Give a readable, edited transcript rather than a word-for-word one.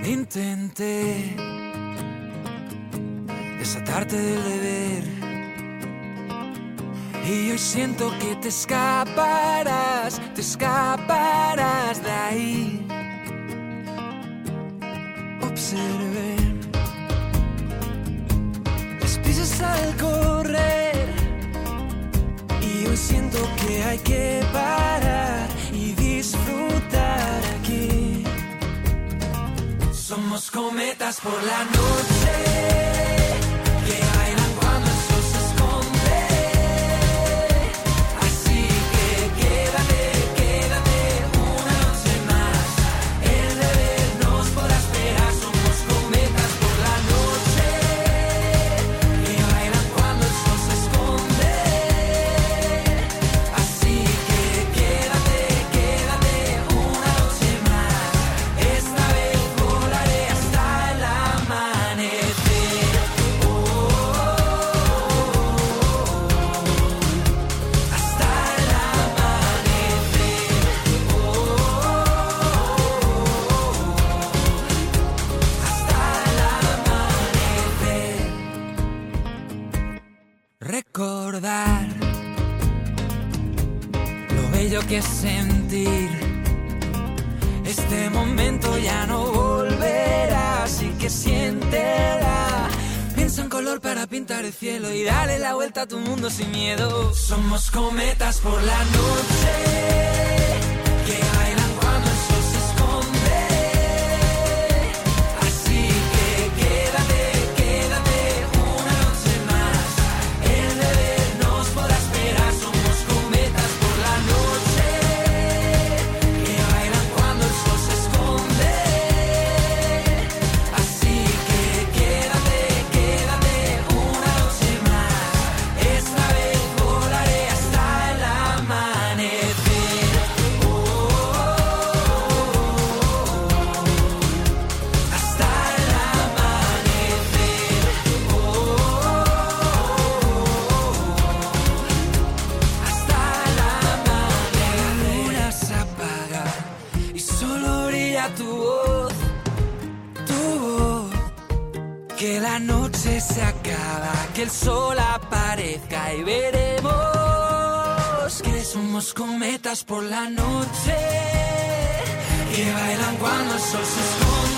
Intenté desatarte del deber y hoy siento que te escaparás de ahí. Observé las pisas al correr y hoy siento que hay que parar y disfrutar aquí. Somos cometas por la noche que bailan cuando el sol se esconde. Así que quédate, quédate una noche más. El deber nos podrá esperar. Somos cometas por la noche que bailan cuando el sol se esconde. Así que quédate, quédate una noche más. Esta vez volaré hasta el amanecer. Hasta el amanecer. Hasta el amanecer. Recordar lo bello que es sentir. Este momento ya no volverá, así que siéntela. Piensa en color para pintar el cielo y dale la vuelta a tu mundo sin miedo. Somos cometas por la noche que bailan cuando el sol se esconde. Así que quédate, quédate una noche más. El deber nos podrá esperar. Somos cometas por la noche que bailan cuando el sol se esconde. Así que quédate, quédate una noche más. Esta vez volaré hasta el amanecer. Hasta el amanecer. Hasta el amanecer. La luna se apaga y solo brilla tu voz, tu voz. Que la noche se acaba, que el sol aparezca y veremos que somos cometas por la noche que bailan cuando el sol se esconde.